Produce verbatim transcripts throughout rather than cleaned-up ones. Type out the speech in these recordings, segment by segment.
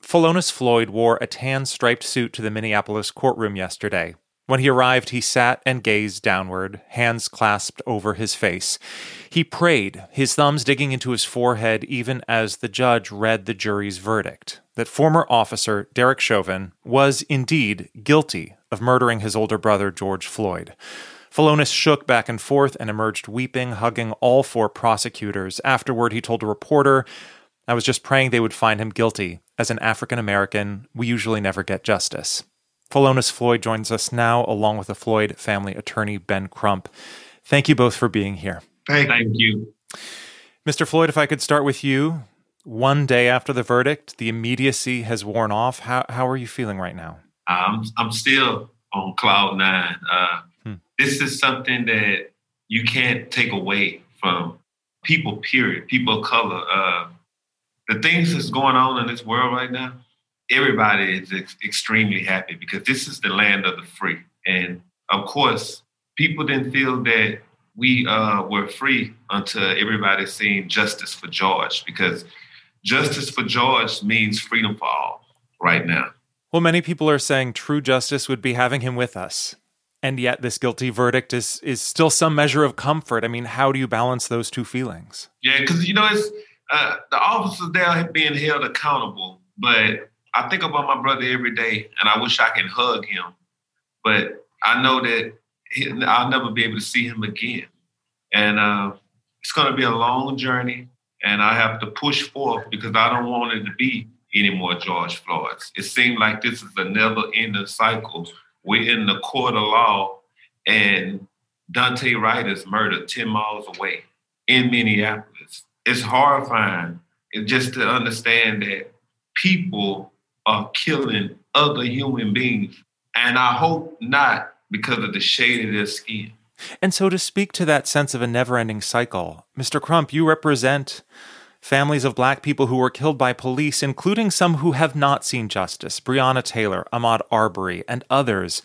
Philonise Floyd wore a tan-striped suit to the Minneapolis courtroom yesterday. When he arrived, he sat and gazed downward, hands clasped over his face. He prayed, his thumbs digging into his forehead even as the judge read the jury's verdict, that former officer Derek Chauvin was indeed guilty of murdering his older brother George Floyd. Philonise shook back and forth and emerged weeping, hugging all four prosecutors. Afterward, he told a reporter, "I was just praying they would find him guilty. As an African American, we usually never get justice." Philonise Floyd joins us now, along with the Floyd family attorney, Ben Crump. Thank you both for being here. Thank, Thank you. Mister Floyd, if I could start with you. One day after the verdict, the immediacy has worn off. How how are you feeling right now? I'm, I'm still on cloud nine. Uh, hmm. This is something that you can't take away from people, period, people of color. Uh, the things that's going on in this world right now, everybody is ex- extremely happy because this is the land of the free. And of course, people didn't feel that we uh, were free until everybody seen justice for George, because justice for George means freedom for all right now. Well, many people are saying true justice would be having him with us. And yet this guilty verdict is is still some measure of comfort. I mean, how do you balance those two feelings? Yeah, because, you know, it's uh, the officers there being held accountable, but I think about my brother every day, and I wish I could hug him. But I know that he, I'll never be able to see him again. And uh, it's going to be a long journey, and I have to push forth because I don't want it to be any more George Floyds. It seems like this is a never-ending cycle. We're in the court of law, and Daunte Wright is murdered ten miles away in Minneapolis. It's horrifying just to understand that people are killing other human beings. And I hope not because of the shade of their skin. And so to speak to that sense of a never-ending cycle, Mister Crump, you represent families of Black people who were killed by police, including some who have not seen justice, Breonna Taylor, Ahmaud Arbery, and others.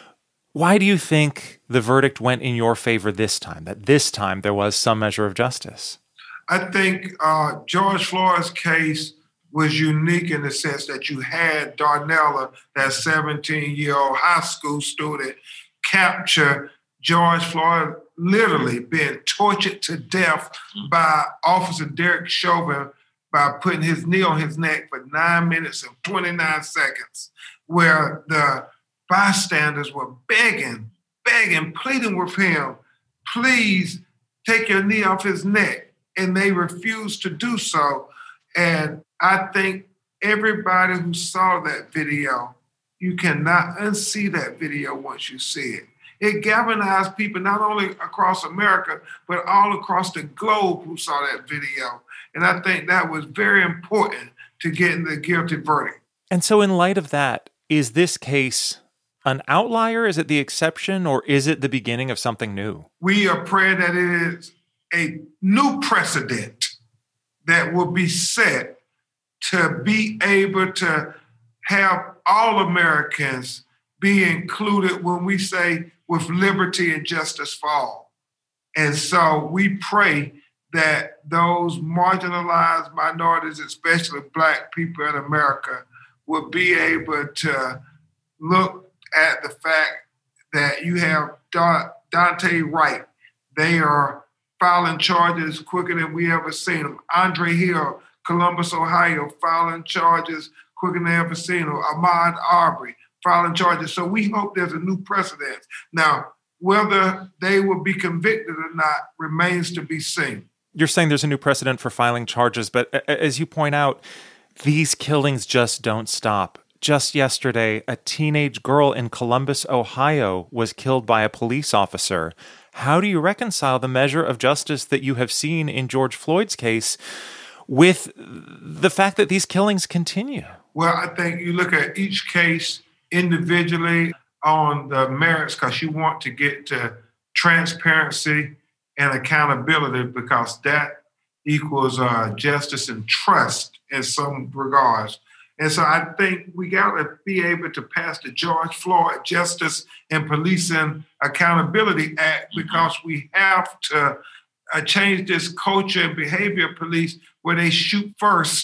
Why do you think the verdict went in your favor this time, that this time there was some measure of justice? I think uh, George Floyd's case was unique in the sense that you had Darnella, that seventeen-year-old high school student, capture George Floyd literally being tortured to death by Officer Derek Chauvin by putting his knee on his neck for nine minutes and twenty-nine seconds, where the bystanders were begging, begging, pleading with him, please take your knee off his neck. And they refused to do so. And I think everybody who saw that video, you cannot unsee that video once you see it. It galvanized people not only across America, but all across the globe who saw that video. And I think that was very important to getting the guilty verdict. And so in light of that, is this case an outlier? Is it the exception, or is it the beginning of something new? We are praying that it is a new precedent that will be set to be able to have all Americans be included when we say with liberty and justice for all. And so we pray that those marginalized minorities, especially Black people in America, will be able to look at the fact that you have Daunte Wright. They are filing charges quicker than we ever seen them. Andre Hill, Columbus, Ohio, filing charges quicker than they ever seen them. Ahmaud Arbery, filing charges. So we hope there's a new precedent. Now, whether they will be convicted or not remains to be seen. You're saying there's a new precedent for filing charges, but as you point out, these killings just don't stop. Just yesterday, a teenage girl in Columbus, Ohio, was killed by a police officer. How do you reconcile the measure of justice that you have seen in George Floyd's case with the fact that these killings continue? Well, I think you look at each case individually on the merits because you want to get to transparency and accountability because that equals uh, justice and trust in some regards. And so I think we got to be able to pass the George Floyd Justice and Policing Accountability Act because we have to uh, change this culture and behavior of police where they shoot first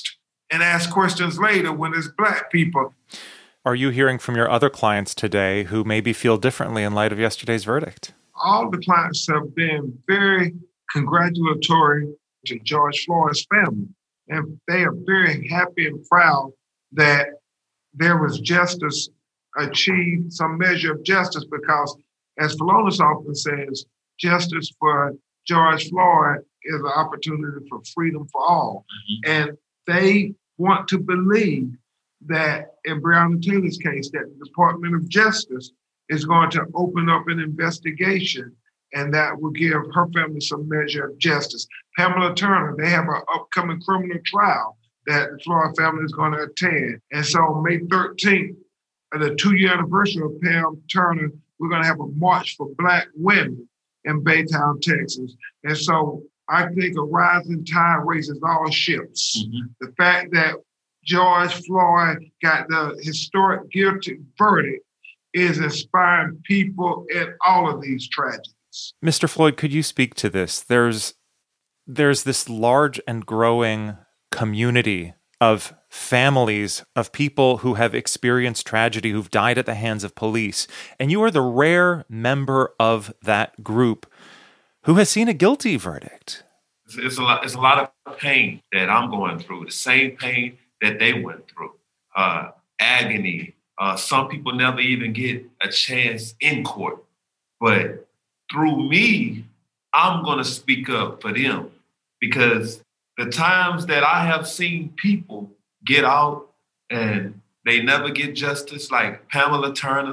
and ask questions later when it's Black people. Are you hearing from your other clients today who maybe feel differently in light of yesterday's verdict? All the clients have been very congratulatory to George Floyd's family. And they are very happy and proud that there was justice achieved, some measure of justice, because as Philonise often says, justice for George Floyd is an opportunity for freedom for all. Mm-hmm. And they want to believe that in Breonna Taylor's case, that the Department of Justice is going to open up an investigation, and that will give her family some measure of justice. Pamela Turner, they have an upcoming criminal trial that the Floyd family is going to attend. And so May thirteenth, the two-year anniversary of Pam Turner, we're going to have a march for Black women in Baytown, Texas. And so I think a rising tide raises all ships. Mm-hmm. The fact that George Floyd got the historic guilty verdict is inspiring people in all of these tragedies. Mister Floyd, could you speak to this? There's there's this large and growing community of families of people who have experienced tragedy, who've died at the hands of police, and you are the rare member of that group who has seen a guilty verdict. It's, it's a lot. It's a lot of pain that I'm going through. The same pain that they went through, uh, agony. Uh, some people never even get a chance in court. But through me, I'm going to speak up for them, because the times that I have seen people get out and they never get justice, like Pamela Turner,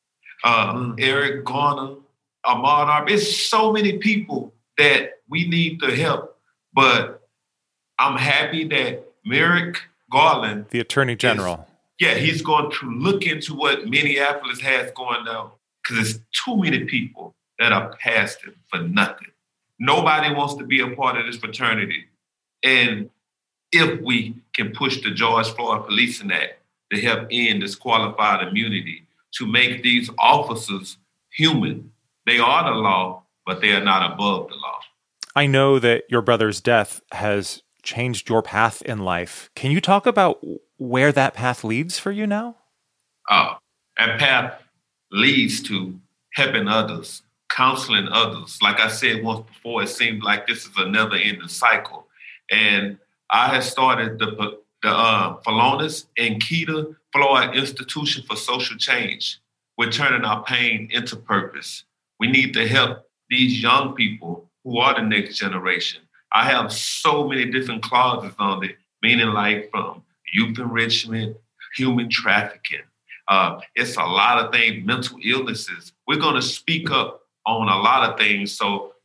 uh, mm. Eric Garner, Ahmaud Arbery, it's so many people that we need to help. But I'm happy that Merrick Garland, the Attorney General, is, yeah, he's going to look into what Minneapolis has going on, because there's too many people that are passed it for nothing. Nobody wants to be a part of this fraternity. And if we can push the George Floyd Policing Act to help end this qualified immunity, to make these officers human, they are the law, but they are not above the law. I know that your brother's death has changed your path in life. Can you talk about where that path leads for you now? Uh, that path leads to helping others, counseling others. Like I said once before, it seems like this is a never-ending cycle. And I had started the, the uh, Philonise and Keita Floyd Institution for Social Change. We're turning our pain into purpose. We need to help these young people who are the next generation. I have so many different clauses on it, meaning like from youth enrichment, human trafficking. Uh, it's a lot of things, mental illnesses. We're going to speak up on a lot of things. So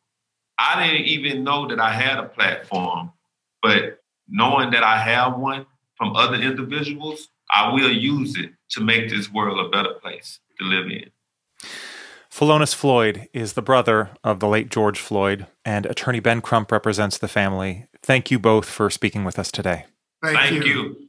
I didn't even know that I had a platform, but knowing that I have one from other individuals, I will use it to make this world a better place to live in. Philonise Floyd is the brother of the late George Floyd, and Attorney Ben Crump represents the family. Thank you both for speaking with us today. Thank, Thank you. you.